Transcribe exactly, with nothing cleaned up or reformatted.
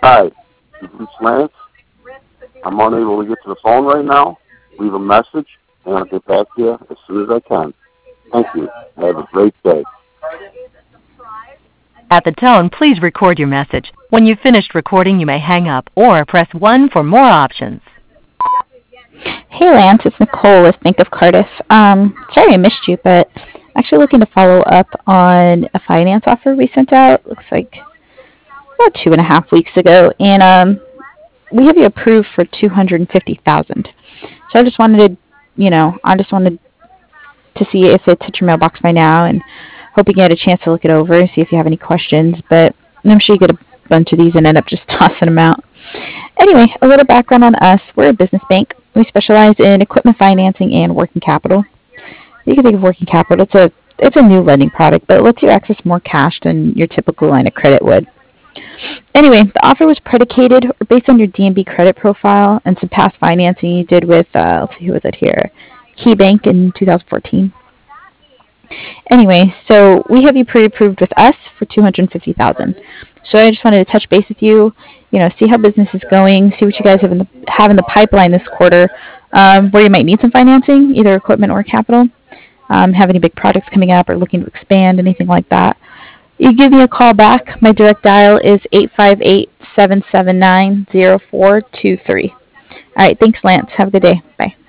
Hi, this is Lance. I'm unable to get to the phone right now. Leave a message, and I'll get back to you as soon as I can. Thank you. Have a great day. At the tone, please record your message. When you've finished recording, you may hang up or press one for more options. Hey Lance, it's Nicole with Bank of Cardiff. Um, sorry I missed you, but I'm actually looking to follow up on a finance offer we sent out. Looks like about two and a half weeks ago, and um, we have you approved for two hundred and fifty thousand. So I just wanted to, you know, I just wanted to see if it's hit your mailbox by now, and hope you get a chance to look it over and see if you have any questions. But I'm sure you get a bunch of these and end up just tossing them out. Anyway, a little background on us. We're a business bank. We specialize in equipment financing and working capital. You can think of working capital. It's a it's a new lending product, but it lets you access more cash than your typical line of credit would. Anyway, the offer was predicated or based on your D and B credit profile and some past financing you did with, uh, let's see, who was it here? KeyBank in two thousand fourteen. Anyway, so we have you pre-approved with us for two hundred fifty thousand dollars. So I just wanted to touch base with you, you know, see how business is going, see what you guys have in the, have in the pipeline this quarter, um, where you might need some financing, either equipment or capital, um, have any big projects coming up or looking to expand, anything like that. You give me a call back. My direct dial is eight five eight, seven seven nine, zero four two three. All right, thanks, Lance. Have a good day. Bye.